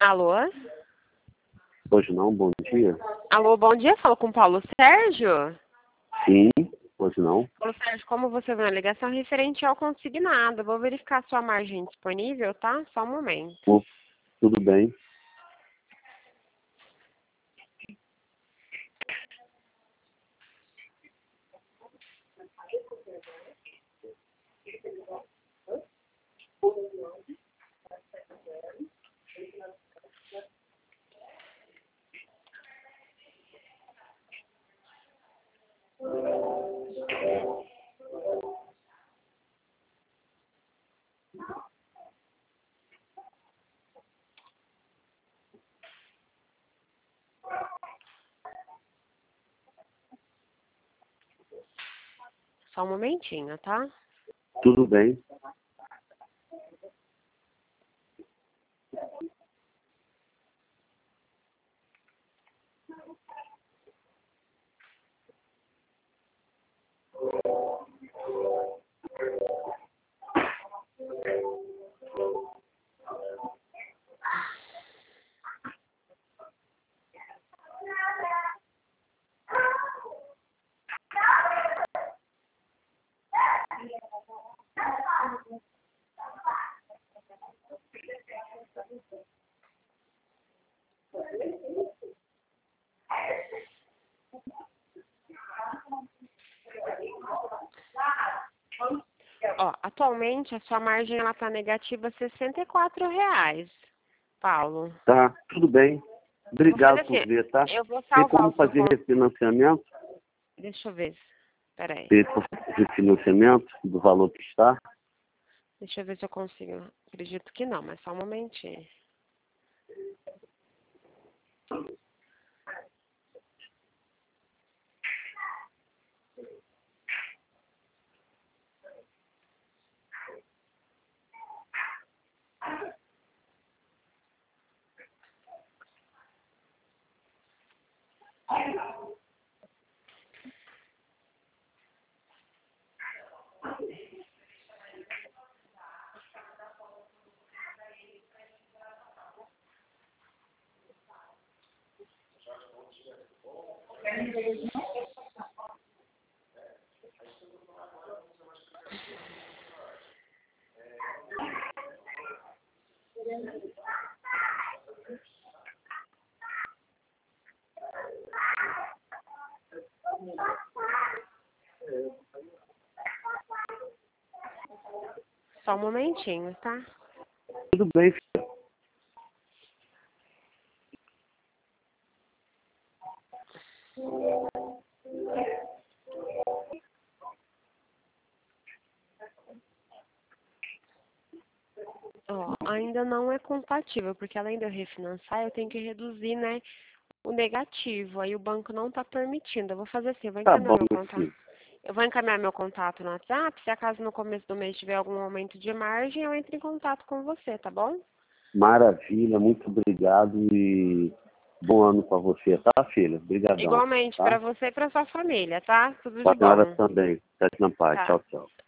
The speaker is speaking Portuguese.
Alô? Hoje não, bom dia. Alô, bom dia. Falo com o Paulo Sérgio. Sim, hoje não. Paulo Sérgio, como você viu na ligação referente ao consignado, vou verificar sua margem disponível, tá? Só um momento. Tudo bem. Só um momentinho, tá? Tudo bem. Ó, atualmente a sua margem ela tá negativa R$ 64, Paulo. Tá, tudo bem. Obrigado Vou fazer por assim, ver, tá? eu vou Tem salvar como o seu fazer contato. refinanciamento? Deixa eu ver. Peraí. Tem refinanciamento do valor que está? Deixa eu ver se eu consigo. Acredito que não, mas só um momentinho. Só um momentinho, tá? Tudo bem, filho. Ó, ainda não é compatível, porque além de eu refinanciar, eu tenho que reduzir, né, o negativo. Aí o banco não tá permitindo. Eu vou fazer assim, eu vou Tá encaminhar bom, meu meu contato. filho. Eu vou encaminhar meu contato no WhatsApp. Se acaso no começo do mês tiver algum aumento de margem, eu entro em contato com você, tá bom? Maravilha, muito obrigado e bom ano para você, tá, filha? Obrigadão, Igualmente tá? para você e para sua família, tá? Tudo Para de a senhora bom. também. Fique na paz. Tá. Tchau, tchau.